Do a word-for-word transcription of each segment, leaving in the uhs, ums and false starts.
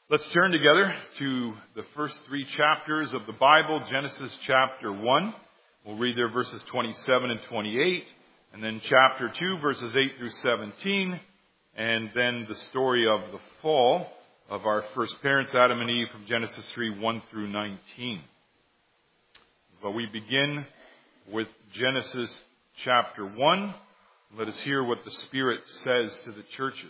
Let's turn together to the first three chapters of the Bible, Genesis chapter one. We'll read there verses twenty-seven and twenty-eight, and then chapter two, verses eight through seventeen, and then the story of the fall of our first parents, Adam and Eve, from Genesis three, one through nineteen. But we begin with Genesis chapter one. Let us hear what the Spirit says to the churches.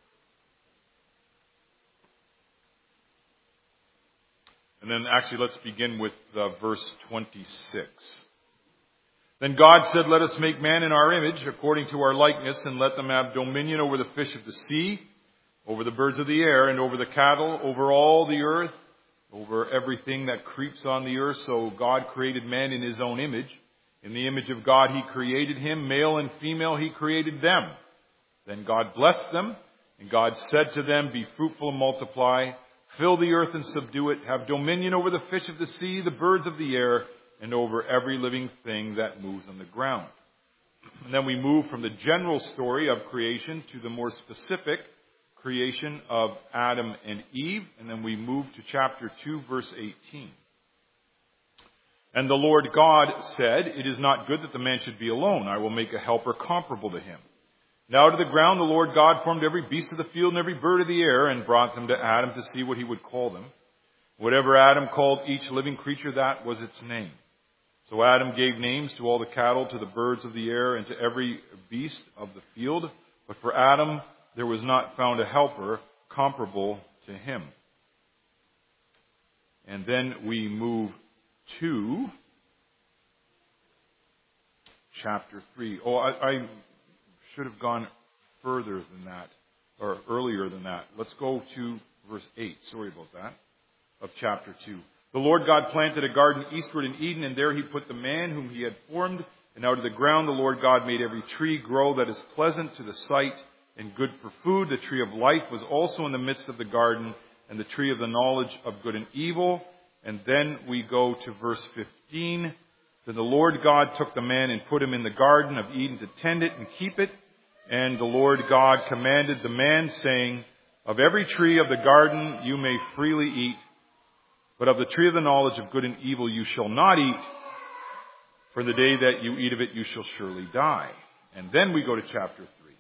And then actually let's begin with uh, verse twenty-six. Then God said, "Let us make man in our image, according to our likeness, and let them have dominion over the fish of the sea, over the birds of the air, and over the cattle, over all the earth, over everything that creeps on the earth." So God created man in his own image. In the image of God he created him, male and female he created them. Then God blessed them, and God said to them, "Be fruitful and multiply. Fill the earth and subdue it. Have dominion over the fish of the sea, the birds of the air, and over every living thing that moves on the ground." And then we move from the general story of creation to the more specific creation of Adam and Eve. And then we move to chapter two, verse eighteen. "And the Lord God said, 'It is not good that the man should be alone. I will make a helper comparable to him.' And out of the ground the Lord God formed every beast of the field and every bird of the air and brought them to Adam to see what he would call them. Whatever Adam called each living creature, that was its name. So Adam gave names to all the cattle, to the birds of the air, and to every beast of the field. But for Adam there was not found a helper comparable to him." And then we move to chapter three. Oh, I... I should have gone further than that, or earlier than that. Let's go to verse eight. Sorry about that. Of chapter two. "The Lord God planted a garden eastward in Eden, and there he put the man whom he had formed. And out of the ground the Lord God made every tree grow that is pleasant to the sight and good for food. The tree of life was also in the midst of the garden, and the tree of the knowledge of good and evil." And then we go to verse fifteen. "Then the Lord God took the man and put him in the garden of Eden to tend it and keep it. And the Lord God commanded the man, saying, 'Of every tree of the garden you may freely eat, but of the tree of the knowledge of good and evil you shall not eat, for the day that you eat of it you shall surely die.'" And then we go to chapter three.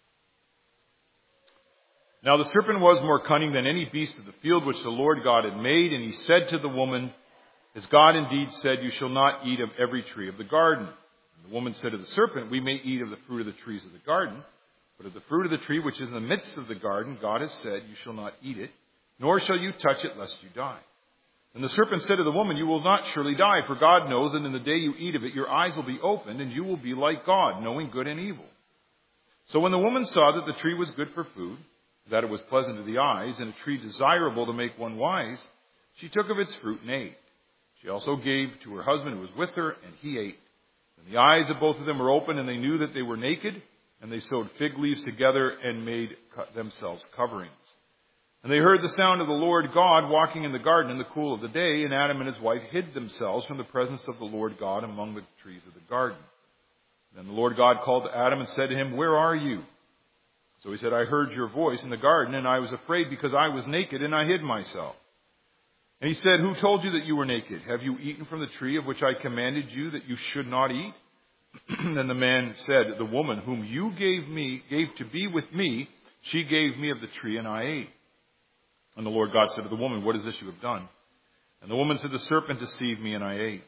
"Now the serpent was more cunning than any beast of the field which the Lord God had made, and he said to the woman, 'Has God indeed said, you shall not eat of every tree of the garden?' And the woman said to the serpent, 'We may eat of the fruit of the trees of the garden, but of the fruit of the tree which is in the midst of the garden, God has said, you shall not eat it, nor shall you touch it, lest you die.' And the serpent said to the woman, 'You will not surely die, for God knows that in the day you eat of it, your eyes will be opened, and you will be like God, knowing good and evil.' So when the woman saw that the tree was good for food, that it was pleasant to the eyes, and a tree desirable to make one wise, she took of its fruit and ate. She also gave to her husband who was with her, and he ate. And the eyes of both of them were open, and they knew that they were naked, and they sewed fig leaves together and made themselves coverings. And they heard the sound of the Lord God walking in the garden in the cool of the day, and Adam and his wife hid themselves from the presence of the Lord God among the trees of the garden. Then the Lord God called to Adam and said to him, 'Where are you?' So he said, 'I heard your voice in the garden, and I was afraid because I was naked, and I hid myself.' And he said, 'Who told you that you were naked? Have you eaten from the tree of which I commanded you that you should not eat?' Then the man said, 'The woman whom you gave me, gave to be with me, she gave me of the tree, and I ate.' And the Lord God said to the woman, 'What is this you have done?' And the woman said, 'The serpent deceived me, and I ate.'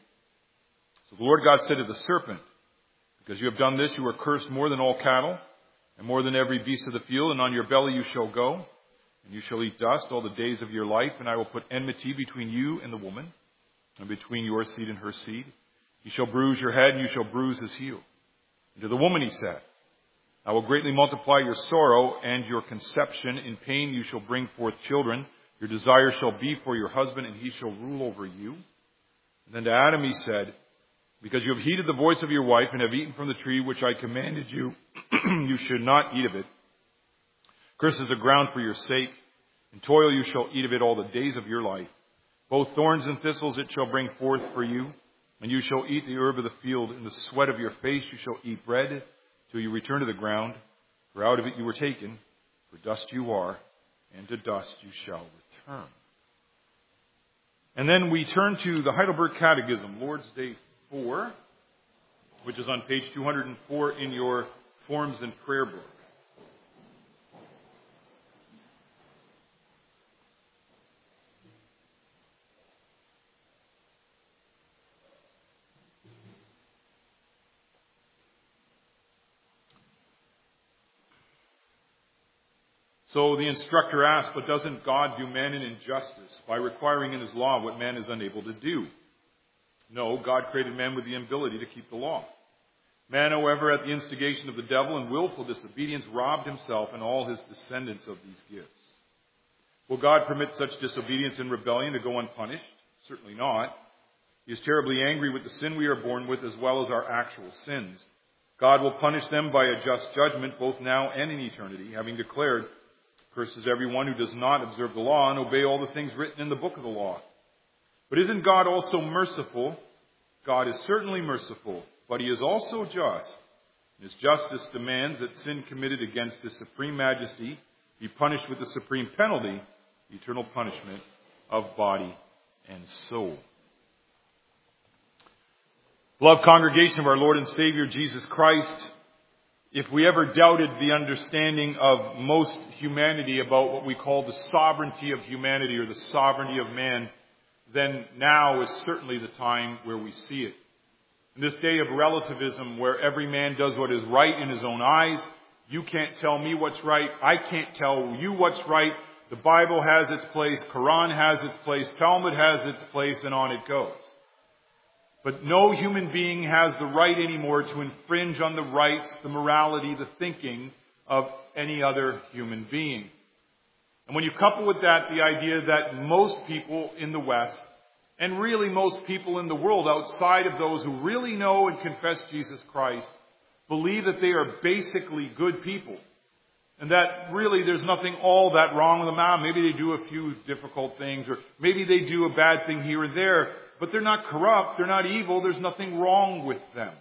So the Lord God said to the serpent, 'Because you have done this, you are cursed more than all cattle, and more than every beast of the field, and on your belly you shall go. And you shall eat dust all the days of your life, and I will put enmity between you and the woman, and between your seed and her seed. He shall bruise your head, and you shall bruise his heel.' And to the woman he said, 'I will greatly multiply your sorrow and your conception. In pain you shall bring forth children. Your desire shall be for your husband, and he shall rule over you.' And then to Adam he said, 'Because you have heeded the voice of your wife, and have eaten from the tree which I commanded you, you should not eat of it. Cursed is the ground for your sake. In toil you shall eat of it all the days of your life. Both thorns and thistles it shall bring forth for you. And you shall eat the herb of the field. In the sweat of your face you shall eat bread, till you return to the ground. For out of it you were taken. For dust you are, and to dust you shall term. And then we turn to the Heidelberg Catechism, Lord's Day four, which is on page two hundred four in your Forms and Prayer book. So the instructor asks, but doesn't God do man an injustice by requiring in his law what man is unable to do? No, God created man with the ability to keep the law. Man, however, at the instigation of the devil and willful disobedience, robbed himself and all his descendants of these gifts. Will God permit such disobedience and rebellion to go unpunished? Certainly not. He is terribly angry with the sin we are born with as well as our actual sins. God will punish them by a just judgment both now and in eternity, having declared, "Curses everyone who does not observe the law and obey all the things written in the book of the law." But isn't God also merciful? God is certainly merciful, but he is also just. His justice demands that sin committed against his supreme majesty be punished with the supreme penalty, the eternal punishment of body and soul. Beloved congregation of our Lord and Savior Jesus Christ, if we ever doubted the understanding of most humanity about what we call the sovereignty of humanity or the sovereignty of man, then now is certainly the time where we see it. In this day of relativism where every man does what is right in his own eyes, you can't tell me what's right, I can't tell you what's right, the Bible has its place, Quran has its place, Talmud has its place, and on it goes. But no human being has the right anymore to infringe on the rights, the morality, the thinking of any other human being. And when you couple with that the idea that most people in the West, and really most people in the world outside of those who really know and confess Jesus Christ, believe that they are basically good people, and that really there's nothing all that wrong with them. Ah, maybe they do a few difficult things, or maybe they do a bad thing here and there, but they're not corrupt, they're not evil, there's nothing wrong with them.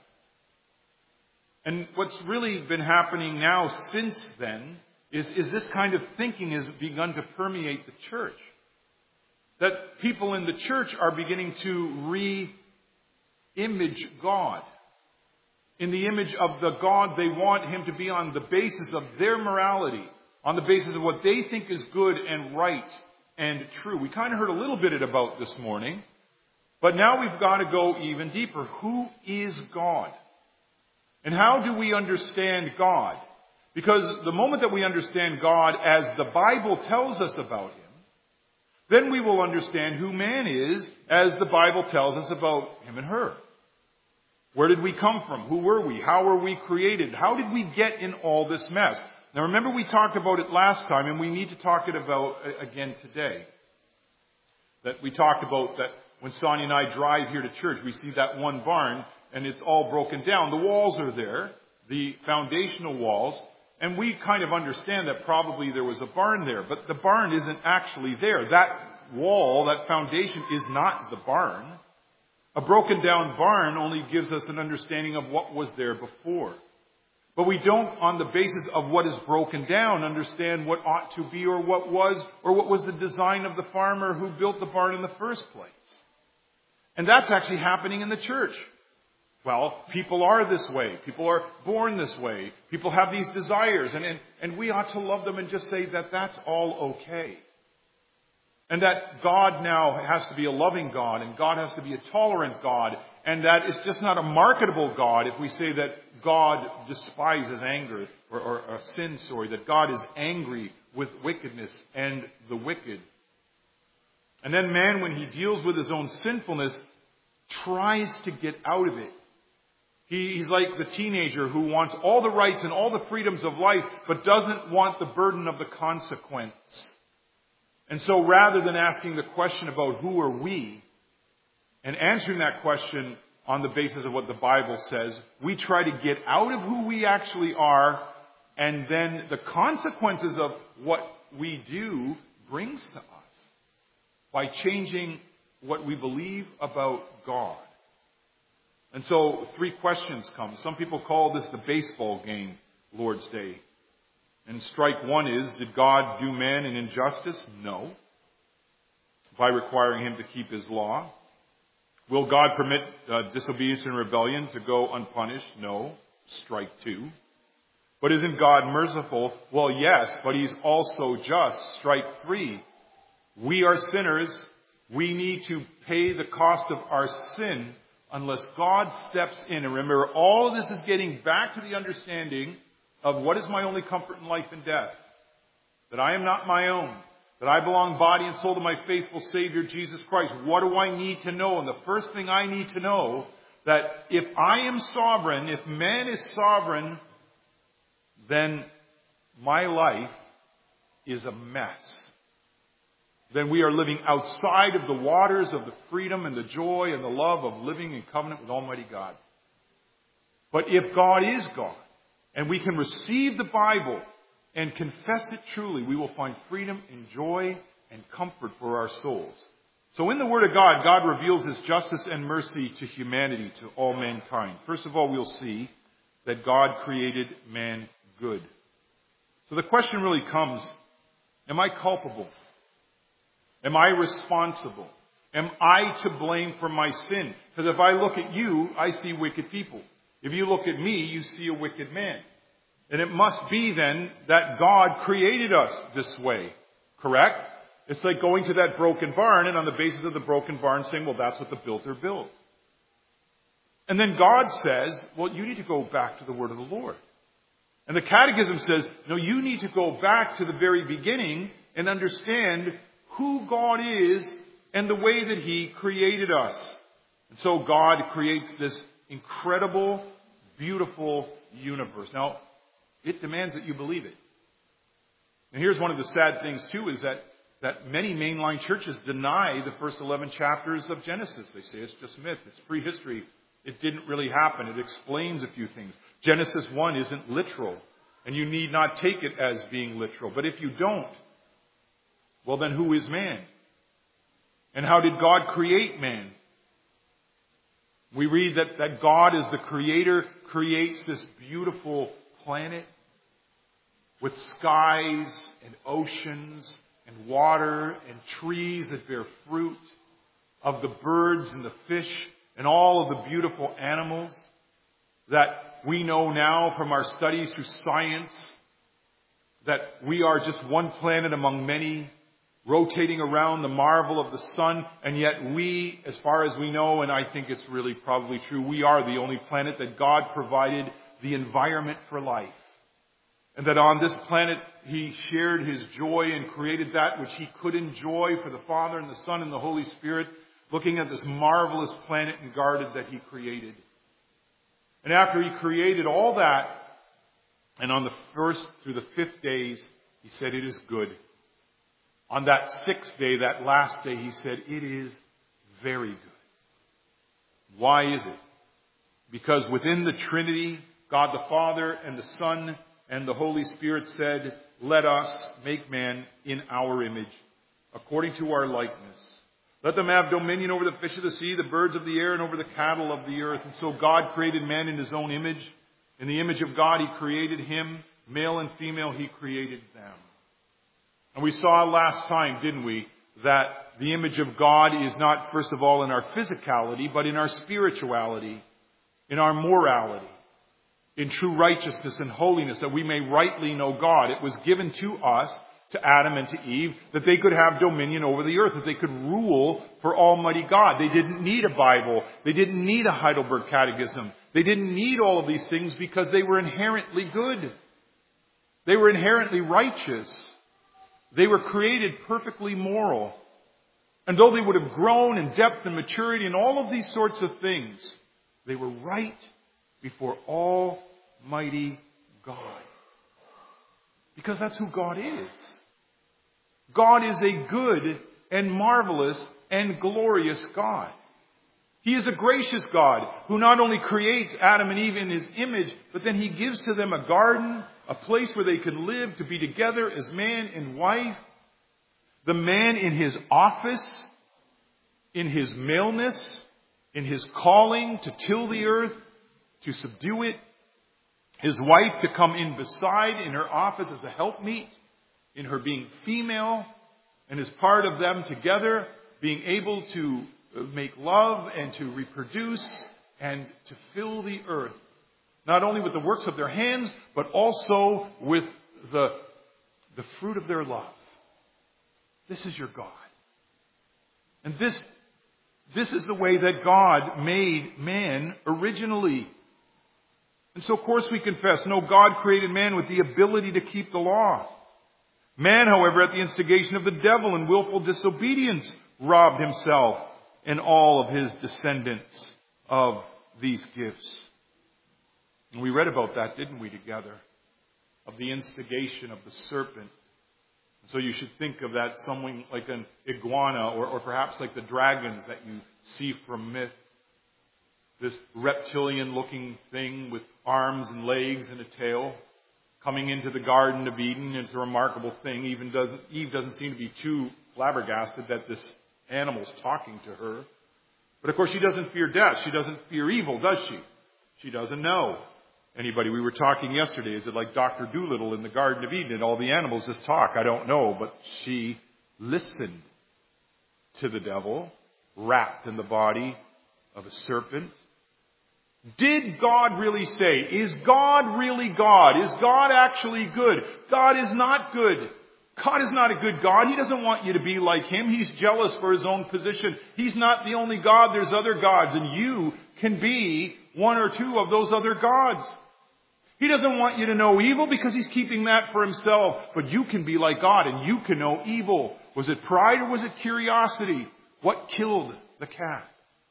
And what's really been happening now since then is, is this kind of thinking has begun to permeate the church. That people in the church are beginning to re-image God in the image of the God they want him to be on the basis of their morality, on the basis of what they think is good and right and true. We kind of heard a little bit about this morning, but now we've got to go even deeper. Who is God? And how do we understand God? Because the moment that we understand God as the Bible tells us about him, then we will understand who man is as the Bible tells us about him and her. Where did we come from? Who were we? How were we created? How did we get in all this mess? Now remember, we talked about it last time, and we need to talk it about again today. That we talked about that when Sonia and I drive here to church, we see that one barn, and it's all broken down. The walls are there, the foundational walls, and we kind of understand that probably there was a barn there, but the barn isn't actually there. That wall, that foundation is not the barn. A broken down barn only gives us an understanding of what was there before. But we don't, on the basis of what is broken down, understand what ought to be or what was, or what was the design of the farmer who built the barn in the first place. And that's actually happening in the church. Well, people are this way. People are born this way. People have these desires. And, and, and we ought to love them and just say that that's all okay. And that God now has to be a loving God, and God has to be a tolerant God, and that it's just not a marketable God if we say that God despises anger, or, or, or sin, sorry, that God is angry with wickedness and the wicked. And then man, when he deals with his own sinfulness, tries to get out of it. He, he's like the teenager who wants all the rights and all the freedoms of life, but doesn't want the burden of the consequence. And so rather than asking the question about who are we, and answering that question on the basis of what the Bible says, we try to get out of who we actually are, and then the consequences of what we do brings to us by changing what we believe about God. And so three questions come. Some people call this the baseball game, Lord's Day. And strike one is, did God do man an injustice? No. by requiring him to keep his law. Will God permit uh, disobedience and rebellion to go unpunished? No. Strike two. But isn't God merciful? Well, yes, but he's also just. Strike three. We are sinners. We need to pay the cost of our sin unless God steps in. And remember, all of this is getting back to the understanding of what is my only comfort in life and death. That I am not my own. That I belong body and soul to my faithful Savior, Jesus Christ. What do I need to know? And the first thing I need to know, that if I am sovereign, if man is sovereign, then my life is a mess. Then we are living outside of the waters of the freedom and the joy and the love of living in covenant with Almighty God. But if God is God, and we can receive the Bible and confess it truly, we will find freedom and joy and comfort for our souls. So in the Word of God, God reveals His justice and mercy to humanity, to all mankind. First of all, we'll see that God created man good. So the question really comes, am I culpable? Am I responsible? Am I to blame for my sin? Because if I look at you, I see wicked people. If you look at me, you see a wicked man. And it must be then that God created us this way. Correct? It's like going to that broken barn and on the basis of the broken barn saying, well, that's what the builder built. And then God says, well, you need to go back to the word of the Lord. And the Catechism says, no, you need to go back to the very beginning and understand who God is and the way that He created us. And so God creates this incredible, beautiful universe. Now, it demands that you believe it. And here's one of the sad things, too, is that, that many mainline churches deny the first eleven chapters of Genesis. They say it's just myth, it's prehistory. It didn't really happen. It explains a few things. Genesis one isn't literal, and you need not take it as being literal. But if you don't, well, then who is man? And how did God create man? We read that, that God, as the creator, creates this beautiful planet with skies and oceans and water and trees that bear fruit, of the birds and the fish and all of the beautiful animals that we know now from our studies through science that we are just one planet among many, rotating around the marvel of the sun, and yet we, as far as we know, and I think it's really probably true, we are the only planet that God provided the environment for life. And that on this planet He shared His joy and created that which He could enjoy for the Father and the Son and the Holy Spirit, looking at this marvelous planet and garden that He created. And after He created all that, and on the first through the fifth days, He said, it is good. On that sixth day, that last day, He said, it is very good. Why is it? Because within the Trinity, God the Father and the Son and the Holy Spirit said, let us make man in our image, according to our likeness. Let them have dominion over the fish of the sea, the birds of the air, and over the cattle of the earth. And so God created man in His own image. In the image of God, He created him. Male and female, He created them. And we saw last time, didn't we, that the image of God is not, first of all, in our physicality, but in our spirituality, in our morality, in true righteousness and holiness, that we may rightly know God. It was given to us, to Adam and to Eve, that they could have dominion over the earth, that they could rule for Almighty God. They didn't need a Bible. They didn't need a Heidelberg Catechism. They didn't need all of these things because they were inherently good. They were inherently righteous. They were created perfectly moral. And though they would have grown in depth and maturity and all of these sorts of things, they were right before Almighty God. Because that's who God is. God is a good and marvelous and glorious God. He is a gracious God who not only creates Adam and Eve in His image, but then He gives to them a garden, a place where they can live, to be together as man and wife. The man in his office, in his maleness, in his calling to till the earth, to subdue it. His wife to come in beside in her office as a helpmeet, in her being female, and as part of them together. being able to make love and to reproduce and to fill the earth, not only with the works of their hands, but also with the, the fruit of their love. This is your God. And this, this is the way that God made man originally. And so, of course, we confess, no, God created man with the ability to keep the law. Man, however, at the instigation of the devil and willful disobedience, robbed himself and all of his descendants of these gifts. And we read about that, didn't we, together? Of the instigation of the serpent. So you should think of that something like an iguana, or, or perhaps like the dragons that you see from myth. This reptilian-looking thing with arms and legs and a tail coming into the Garden of Eden. It's a remarkable thing. Even doesn't, Eve doesn't seem to be too flabbergasted that this animal's talking to her. But of course she doesn't fear death. She doesn't fear evil, does she? She doesn't know. Anybody? We were talking yesterday. Is it like Doctor Dolittle in the Garden of Eden and all the animals just talk? I don't know. But she listened to the devil, wrapped in the body of a serpent. Did God really say? Is God really God? Is God actually good? God is not good. God is not a good God. He doesn't want you to be like Him. He's jealous for His own position. He's not the only God. There's other gods, and you can be one or two of those other gods. He doesn't want you to know evil because He's keeping that for Himself. But you can be like God, and you can know evil. Was it pride or was it curiosity? What killed the cat?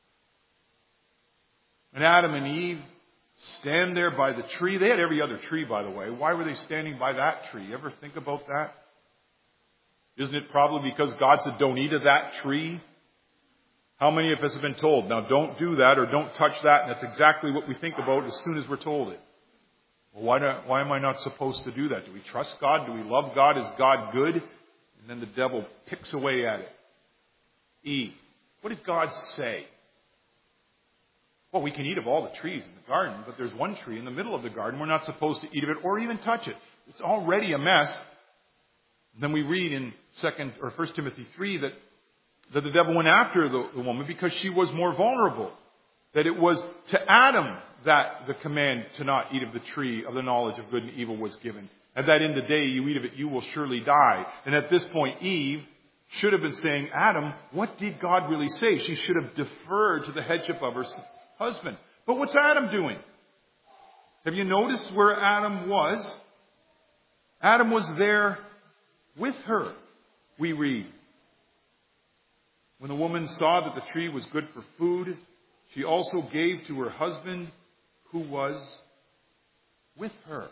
And Adam and Eve stand there by the tree. They had every other tree, by the way. Why were they standing by that tree? You ever think about that? Isn't it probably because God said, don't eat of that tree? How many of us have been told, now don't do that or don't touch that? And that's exactly what we think about as soon as we're told it. Well, why, do, why am I not supposed to do that? Do we trust God? Do we love God? Is God good? And then the devil picks away at it. Eve, what did God say? Well, we can eat of all the trees in the garden, but there's one tree in the middle of the garden. We're not supposed to eat of it or even touch it. It's already a mess. Then we read in Second or First Timothy three that, that the devil went after the, the woman because she was more vulnerable. That it was to Adam that the command to not eat of the tree of the knowledge of good and evil was given. And that in the day you eat of it, you will surely die. And at this point, Eve should have been saying, Adam, what did God really say? She should have deferred to the headship of her husband. But what's Adam doing? Have you noticed where Adam was? Adam was there with her, we read. When the woman saw that the tree was good for food, she also gave to her husband who was with her.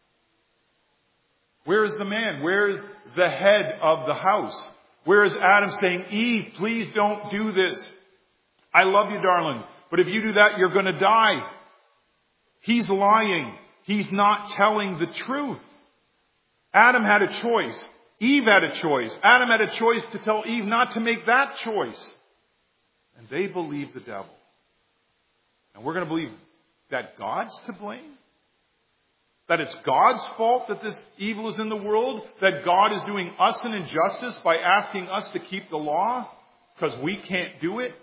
Where is the man? Where is the head of the house? Where is Adam saying, Eve, please don't do this. I love you, darling. But if you do that, you're going to die. He's lying. He's not telling the truth. Adam had a choice. Eve had a choice. Adam had a choice to tell Eve not to make that choice. And they believed the devil. And we're going to believe that God's to blame? That it's God's fault that this evil is in the world? That God is doing us an injustice by asking us to keep the law because we can't do it?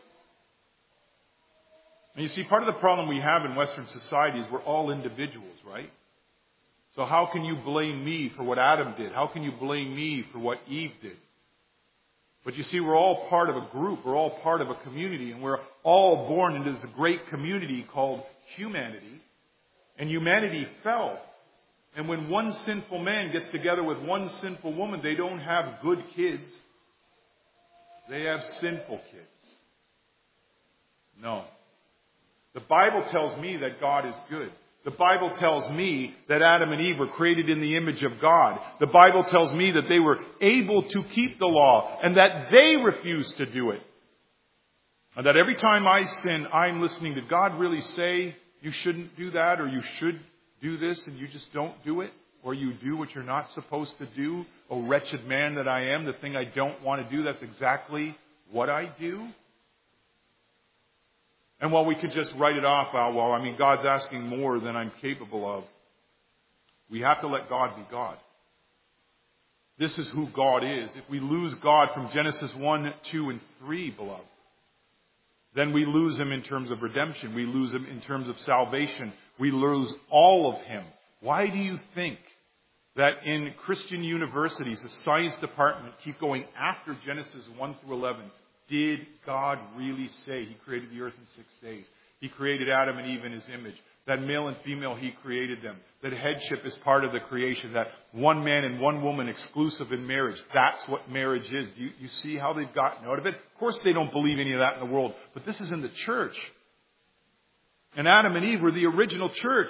And you see, part of the problem we have in Western society is we're all individuals, right? So how can you blame me for what Adam did? How can you blame me for what Eve did? But you see, we're all part of a group. We're all part of a community. And we're all born into this great community called humanity. And humanity fell. And when one sinful man gets together with one sinful woman, they don't have good kids. They have sinful kids. No. The Bible tells me that God is good. The Bible tells me that Adam and Eve were created in the image of God. The Bible tells me that they were able to keep the law and that they refused to do it. And that every time I sin, I'm listening. Did God really say you shouldn't do that, or you should do this and you just don't do it? Or you do what you're not supposed to do? Oh, wretched man that I am, the thing I don't want to do, that's exactly what I do? And while we could just write it off, uh, well, I mean, God's asking more than I'm capable of, we have to let God be God. This is who God is. If we lose God from Genesis one, two, and three, beloved, then we lose Him in terms of redemption. We lose Him in terms of salvation. We lose all of Him. Why do you think that in Christian universities, the science department keep going after Genesis one through eleven? Did God really say He created the earth in six days? He created Adam and Eve in His image. That male and female, He created them. That headship is part of the creation. That one man and one woman exclusive in marriage. That's what marriage is. You, you see how they've gotten out of it? Of course they don't believe any of that in the world. But this is in the church. And Adam and Eve were the original church.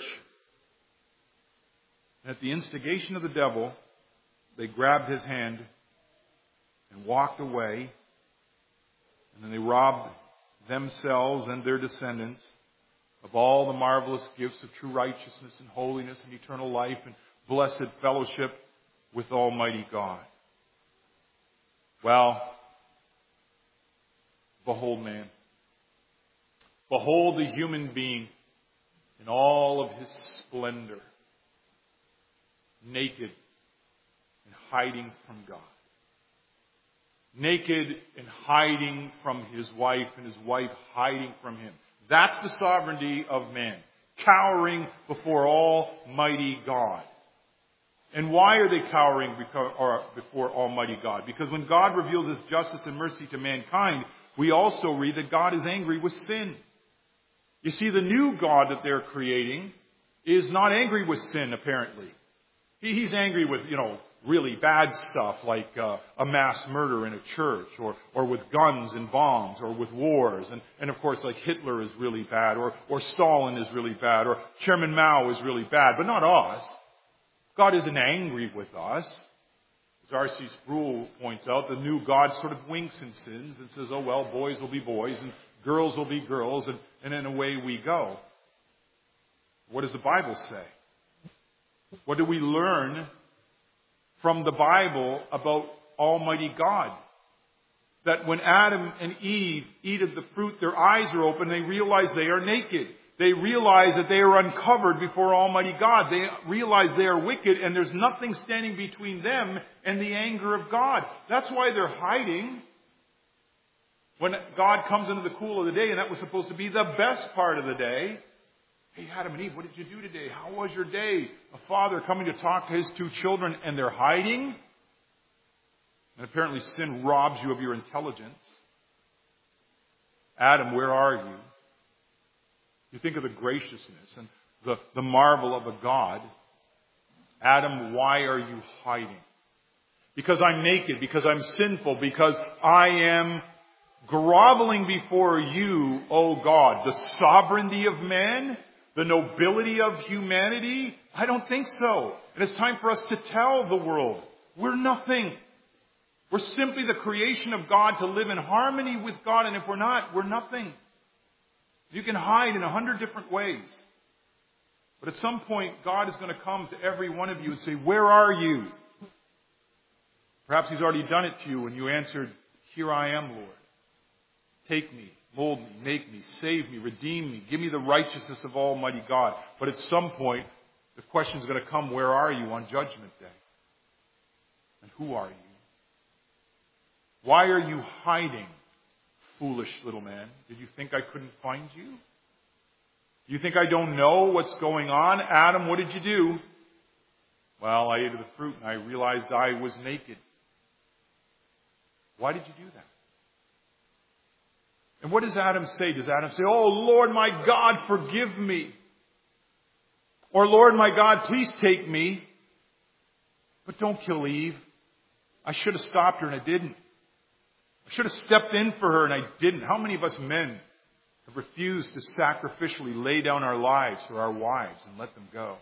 And at the instigation of the devil, they grabbed his hand and walked away. And then they robbed themselves and their descendants of all the marvelous gifts of true righteousness and holiness and eternal life and blessed fellowship with Almighty God. Well, behold man. Behold the human being in all of his splendor, naked and hiding from God. Naked and hiding from his wife, and his wife hiding from him. That's the sovereignty of man, cowering before Almighty God. And why are they cowering before Almighty God? Because when God reveals His justice and mercy to mankind, we also read that God is angry with sin. You see, the new God that they're creating is not angry with sin, apparently. He's angry with, you know, really bad stuff like uh, a mass murder in a church, or or with guns and bombs, or with wars. And, and of course, like Hitler is really bad, or, or Stalin is really bad, or Chairman Mao is really bad, but not us. God isn't angry with us. As R C Sproul points out, the new God sort of winks and sins and says, oh, well, boys will be boys and girls will be girls, and, and then away we go. What does the Bible say? What do we learn from the Bible about Almighty God? That when Adam and Eve eat of the fruit, their eyes are open, they realize they are naked. They realize that they are uncovered before Almighty God. They realize they are wicked, and there's nothing standing between them and the anger of God. That's why they're hiding. When God comes into the cool of the day, and that was supposed to be the best part of the day. Hey, Adam and Eve, what did you do today? How was your day? A father coming to talk to his two children, and they're hiding. And apparently sin robs you of your intelligence. Adam, where are you? You think of the graciousness and the, the marvel of a God. Adam, why are you hiding? Because I'm naked, because I'm sinful, because I am groveling before you, O God. The sovereignty of man? The nobility of humanity? I don't think so. And it's time for us to tell the world, we're nothing. We're simply the creation of God to live in harmony with God, and if we're not, we're nothing. You can hide in a hundred different ways. But at some point, God is going to come to every one of you and say, where are you? Perhaps He's already done it to you, and you answered, here I am, Lord. Take me. Mold me, make me, save me, redeem me, give me the righteousness of Almighty God. But at some point, the question is going to come, where are you on Judgment Day? And who are you? Why are you hiding, foolish little man? Did you think I couldn't find you? Do you think I don't know what's going on? Adam, what did you do? Well, I ate of the fruit and I realized I was naked. Why did you do that? And what does Adam say? Does Adam say, oh, Lord my God, forgive me? Or, Lord my God, please take me. But don't kill Eve. I should have stopped her and I didn't. I should have stepped in for her and I didn't. How many of us men have refused to sacrificially lay down our lives for our wives and let them go?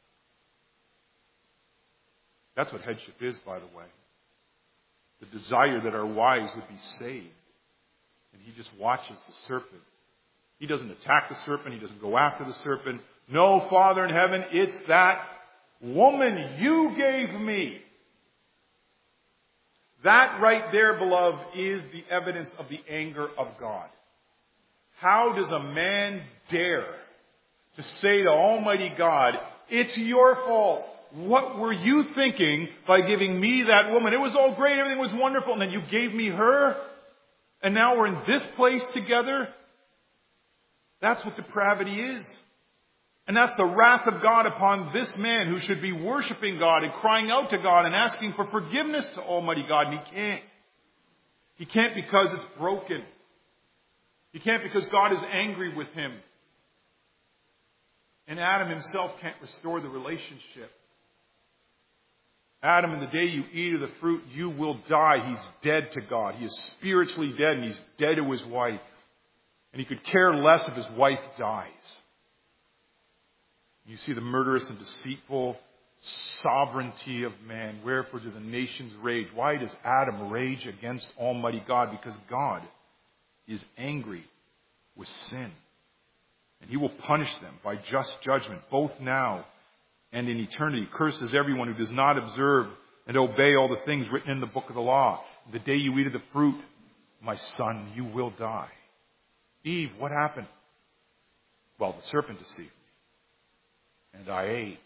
That's what headship is, by the way. The desire that our wives would be saved. And He just watches the serpent. He doesn't attack the serpent. He doesn't go after the serpent. No, Father in heaven, it's that woman you gave me. That right there, beloved, is the evidence of the anger of God. How does a man dare to say to Almighty God, it's your fault. what were you thinking by giving me that woman? It was all great. Everything was wonderful. And then you gave me her. And now we're in this place together. That's what depravity is. And that's the wrath of God upon this man who should be worshiping God and crying out to God and asking for forgiveness to Almighty God. And he can't. He can't because it's broken. He can't because God is angry with him. And Adam himself can't restore the relationship. Adam, in the day you eat of the fruit, you will die. He's dead to God. He is spiritually dead, and he's dead to his wife. And he could care less if his wife dies. You see the murderous and deceitful sovereignty of man. Wherefore do the nations rage? Why does Adam rage against Almighty God? Because God is angry with sin. And he will punish them by just judgment, both now and in eternity. Cursed is everyone who does not observe and obey all the things written in the book of the law. The day you eat of the fruit, my son, you will die. Eve, what happened? Well, the serpent deceived me. And I ate.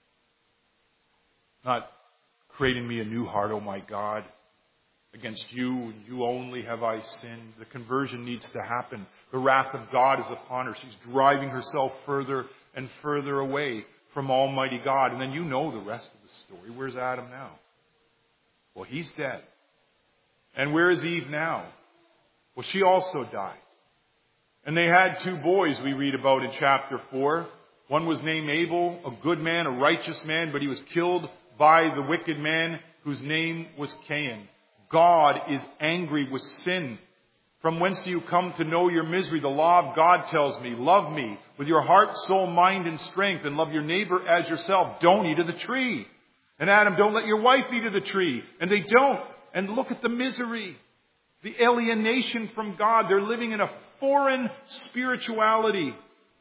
Not creating me a new heart, oh my God. Against you and you only have I sinned. The conversion needs to happen. The wrath of God is upon her. She's driving herself further and further away from Almighty God. And then you know the rest of the story. Where's Adam now? Well, he's dead. And where is Eve now? Well, she also died. And they had two boys we read about in chapter four. One was named Abel, a good man, a righteous man, but he was killed by the wicked man whose name was Cain. God is angry with sin. From whence do you come to know your misery? The law of God tells me, love me with your heart, soul, mind, and strength, and love your neighbor as yourself. Don't eat of the tree. And Adam, don't let your wife eat of the tree. And they don't. And look at the misery, the alienation from God. They're living in a foreign spirituality.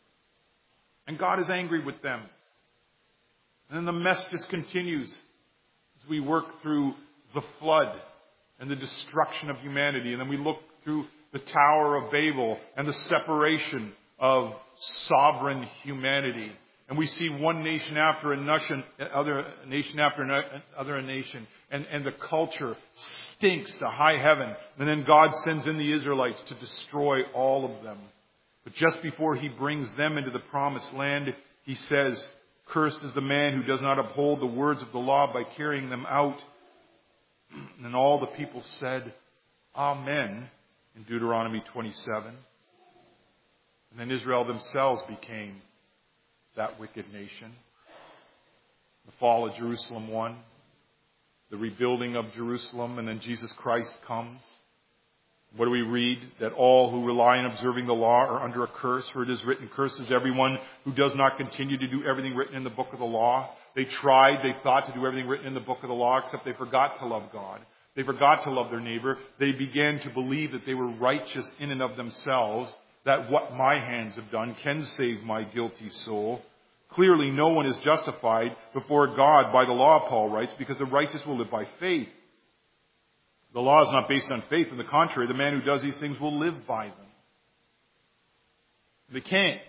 And God is angry with them. And then the mess just continues as we work through the flood and the destruction of humanity. And then we look through the Tower of Babel and the separation of sovereign humanity. And we see one nation after a nation, other nation after another nation. And, and the culture stinks to high heaven. And then God sends in the Israelites to destroy all of them. But just before he brings them into the promised land, he says, cursed is the man who does not uphold the words of the law by carrying them out. And all the people said, Amen, in Deuteronomy twenty-seven. And then Israel themselves became that wicked nation. The fall of Jerusalem won. The rebuilding of Jerusalem, and then Jesus Christ comes. What do we read? That all who rely on observing the law are under a curse. For it is written, cursed is everyone who does not continue to do everything written in the book of the law. They tried, they thought to do everything written in the book of the law, except they forgot to love God. They forgot to love their neighbor. They began to believe that they were righteous in and of themselves, that what my hands have done can save my guilty soul. Clearly, no one is justified before God by the law, Paul writes, because the righteous will live by faith. The law is not based on faith. On the contrary, the man who does these things will live by them. They can't.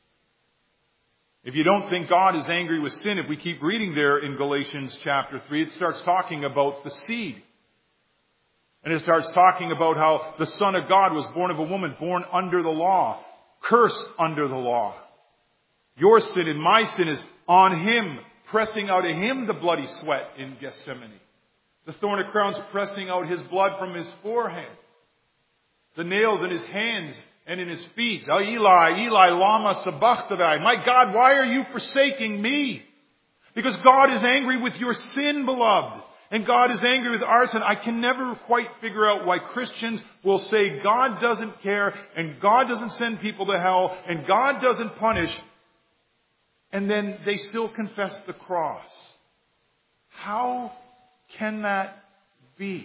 If you don't think God is angry with sin, if we keep reading there in Galatians chapter three, it starts talking about the seed. And it starts talking about how the Son of God was born of a woman, born under the law, cursed under the law. Your sin and my sin is on him, pressing out of him the bloody sweat in Gethsemane. The thorn of crowns pressing out his blood from his forehead. The nails in his hands and in his feet. Oh, Eli, Eli, lama sabachthani. My God, why are you forsaking me? Because God is angry with your sin, beloved. And God is angry with our sin. I can never quite figure out why Christians will say God doesn't care and God doesn't send people to hell and God doesn't punish. And then they still confess the cross. How can that be?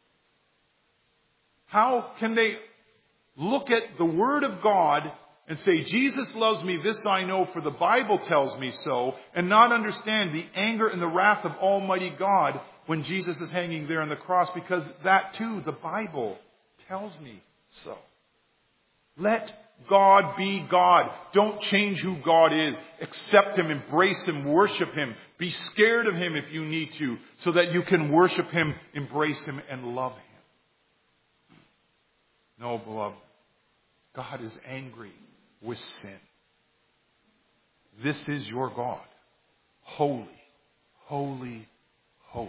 How can they look at the Word of God and say, Jesus loves me, this I know, for the Bible tells me so, and not understand the anger and the wrath of Almighty God when Jesus is hanging there on the cross? Because that too, the Bible tells me so. Let God be God. Don't change who God is. Accept Him, embrace Him, worship Him. Be scared of Him if you need to, so that you can worship Him, embrace Him, and love Him. No, beloved, God is angry with sin. This is your God. Holy, holy, holy.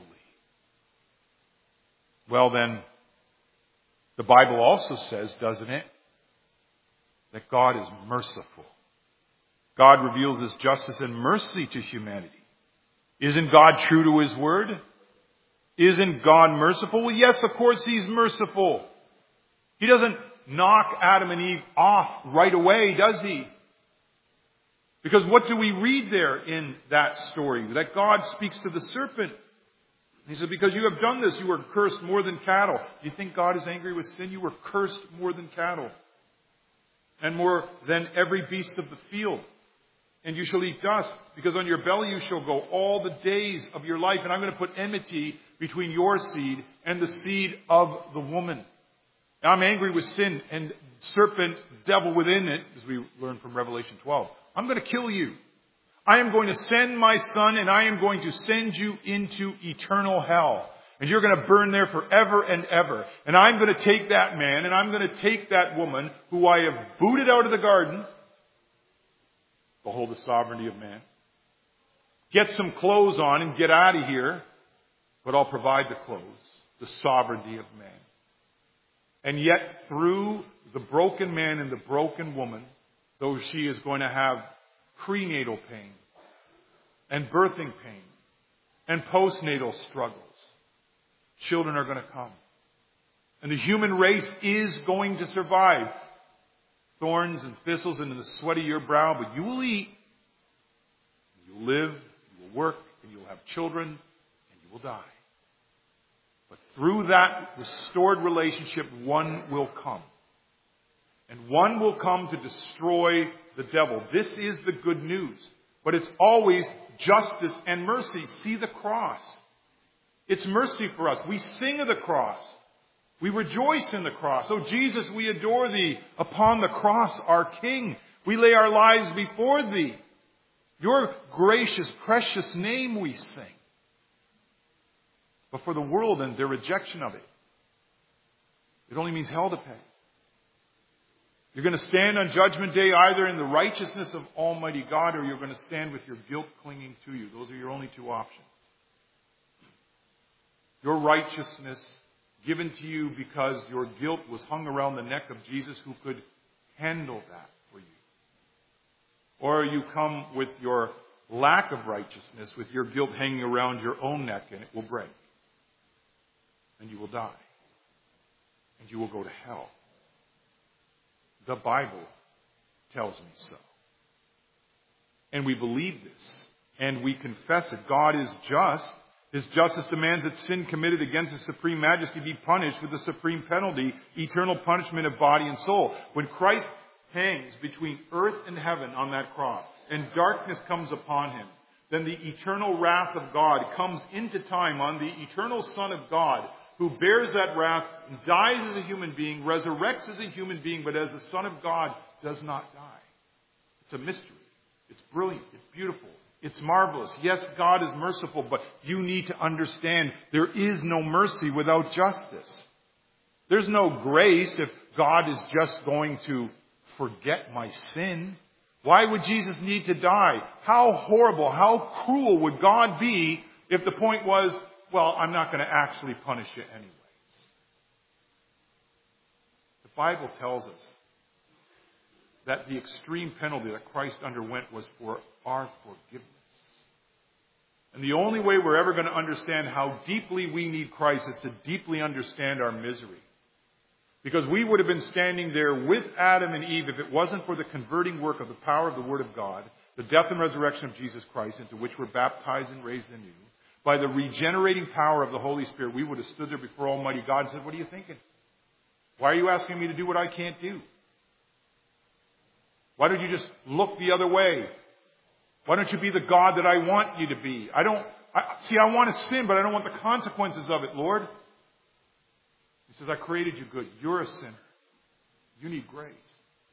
Well then, the Bible also says, doesn't it, that God is merciful. God reveals His justice and mercy to humanity. Isn't God true to His word? Isn't God merciful? Well, yes, of course He's merciful. He doesn't knock Adam and Eve off right away, does He? Because what do we read there in that story? That God speaks to the serpent. He said, because you have done this, you were cursed more than cattle. Do you think God is angry with sin? You were cursed more than cattle. And more than every beast of the field. And you shall eat dust, because on your belly you shall go all the days of your life. And I'm going to put enmity between your seed and the seed of the woman. Now, I'm angry with sin and serpent, devil within it, as we learn from Revelation twelve. I'm going to kill you. I am going to send my son, and I am going to send you into eternal hell. And you're going to burn there forever and ever. And I'm going to take that man, and I'm going to take that woman who I have booted out of the garden. Behold the sovereignty of man. Get some clothes on and get out of here. But I'll provide the clothes. The sovereignty of man. And yet through the broken man and the broken woman, though she is going to have prenatal pain and birthing pain and postnatal struggles, children are going to come. And the human race is going to survive. Thorns and thistles and in the sweat of your brow, but you will eat. You will live, you will work, and you will have children, and you will die. But through that restored relationship, one will come. And one will come to destroy the devil. This is the good news. But it's always justice and mercy. See the cross. It's mercy for us. We sing of the cross. We rejoice in the cross. Oh, Jesus, we adore Thee upon the cross, our King. We lay our lives before Thee. Your gracious, precious name we sing. But for the world and their rejection of it, it only means hell to pay. You're going to stand on Judgment Day either in the righteousness of Almighty God, or you're going to stand with your guilt clinging to you. Those are your only two options. Your righteousness given to you because your guilt was hung around the neck of Jesus, who could handle that for you. Or you come with your lack of righteousness, with your guilt hanging around your own neck, and it will break. And you will die. And you will go to hell. The Bible tells me so. And we believe this. And we confess it. God is just. His justice demands that sin committed against His supreme majesty be punished with the supreme penalty, eternal punishment of body and soul. When Christ hangs between earth and heaven on that cross, and darkness comes upon Him, then the eternal wrath of God comes into time on the eternal Son of God, who bears that wrath, dies as a human being, resurrects as a human being, but as the Son of God does not die. It's a mystery. It's brilliant. It's beautiful. It's marvelous. Yes, God is merciful, but you need to understand there is no mercy without justice. There's no grace if God is just going to forget my sin. Why would Jesus need to die? How horrible, how cruel would God be if the point was, well, I'm not going to actually punish you anyways. The Bible tells us that the extreme penalty that Christ underwent was for our forgiveness. And the only way we're ever going to understand how deeply we need Christ is to deeply understand our misery. Because we would have been standing there with Adam and Eve if it wasn't for the converting work of the power of the Word of God, the death and resurrection of Jesus Christ, into which we're baptized and raised anew. By the regenerating power of the Holy Spirit, we would have stood there before Almighty God and said, what are you thinking? Why are you asking me to do what I can't do? Why don't you just look the other way? Why don't you be the God that I want you to be? I don't, I, see, I want to sin, but I don't want the consequences of it, Lord. He says, I created you good. You're a sinner. You need grace.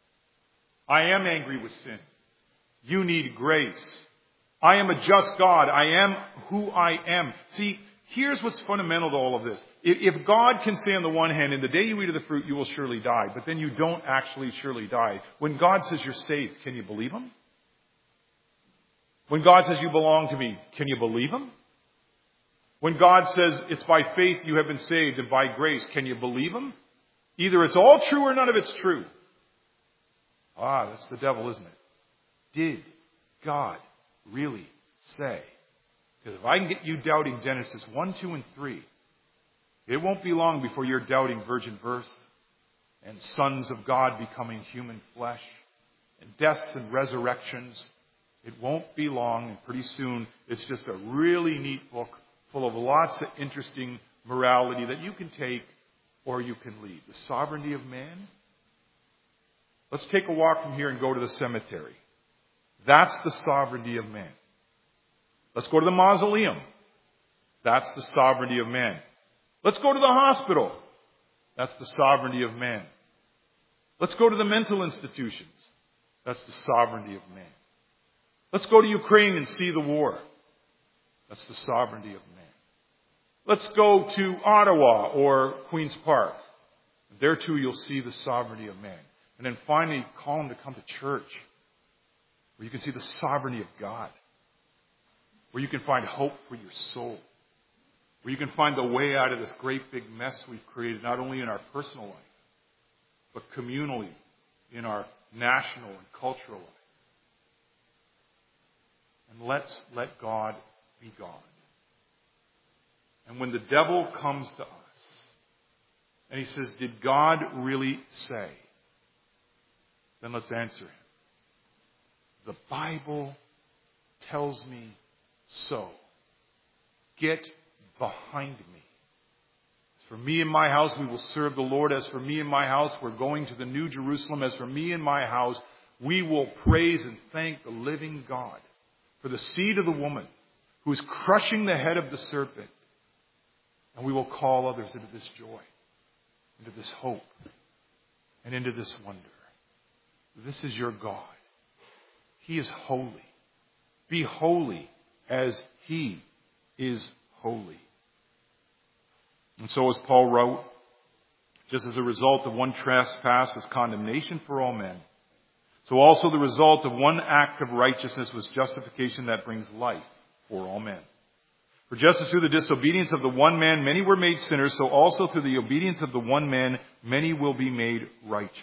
I am angry with sin. You need grace. I am a just God. I am who I am. See, here's what's fundamental to all of this. If God can say on the one hand, in the day you eat of the fruit, you will surely die, but then you don't actually surely die. When God says you're saved, can you believe Him? When God says you belong to me, can you believe Him? When God says it's by faith you have been saved and by grace, can you believe Him? Either it's all true or none of it's true. Ah, that's the devil, isn't it? Did God really say? Because if I can get you doubting Genesis one, two, and three, it won't be long before you're doubting virgin birth and sons of God becoming human flesh and deaths and resurrections. It won't be long, and pretty soon it's just a really neat book full of lots of interesting morality that you can take or you can leave. The sovereignty of man. Let's take a walk from here and go to the cemetery. That's the sovereignty of man. Let's go to the mausoleum. That's the sovereignty of man. Let's go to the hospital. That's the sovereignty of man. Let's go to the mental institutions. That's the sovereignty of man. Let's go to Ukraine and see the war. That's the sovereignty of man. Let's go to Ottawa or Queen's Park. There too you'll see the sovereignty of man. And then finally call them to come to church, where you can see the sovereignty of God, where you can find hope for your soul, where you can find the way out of this great big mess we've created, not only in our personal life, but communally in our national and cultural life. And let's let God be God. And when the devil comes to us and he says, did God really say? Then let's answer him. The Bible tells me so. Get behind me. As for me and my house, we will serve the Lord. As for me and my house, we're going to the New Jerusalem. As for me and my house, we will praise and thank the living God for the seed of the woman who is crushing the head of the serpent. And we will call others into this joy, into this hope, and into this wonder. This is your God. He is holy. Be holy as He is holy. And so as Paul wrote, just as a result of one trespass was condemnation for all men, so also the result of one act of righteousness was justification that brings life for all men. For just as through the disobedience of the one man many were made sinners, so also through the obedience of the one man many will be made righteous.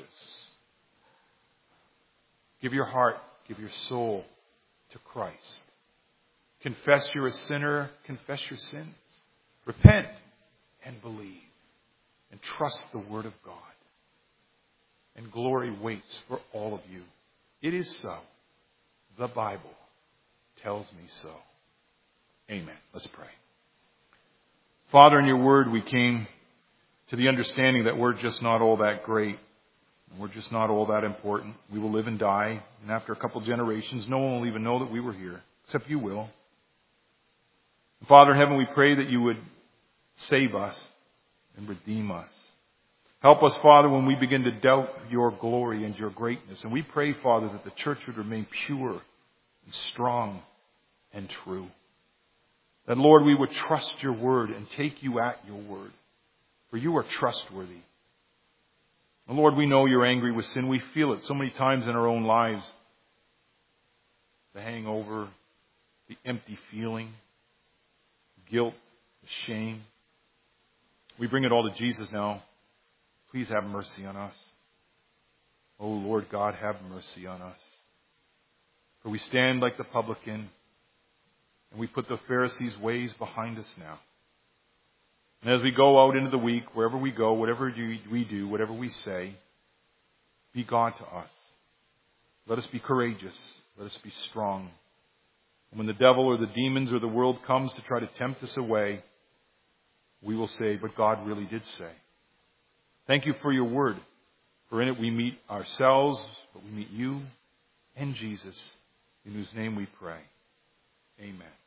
Give your heart, give your soul to Christ. Confess you're a sinner, confess your sins. Repent and believe. And trust the Word of God. And glory waits for all of you. It is so. The Bible tells me so. Amen. Let's pray. Father, in your word we came to the understanding that we're just not all that great. We're just not all that important. We will live and die. And after a couple generations, no one will even know that we were here, except you will. Father in heaven, we pray that you would save us and redeem us. Help us, Father, when we begin to doubt your glory and your greatness. And we pray, Father, that the church would remain pure and strong and true. That, Lord, we would trust your word and take you at your word. For you are trustworthy. And Lord, we know you're angry with sin. We feel it so many times in our own lives. The hangover, the empty feeling, guilt, the shame. We bring it all to Jesus now. Please have mercy on us. Oh, Lord God, have mercy on us. For we stand like the publican, and we put the Pharisees' ways behind us now. And as we go out into the week, wherever we go, whatever we do, whatever we say, be God to us. Let us be courageous. Let us be strong. And when the devil or the demons or the world comes to try to tempt us away, we will say, but God really did say. Thank you for your word. For in it we meet ourselves, but we meet you and Jesus, in whose name we pray. Amen.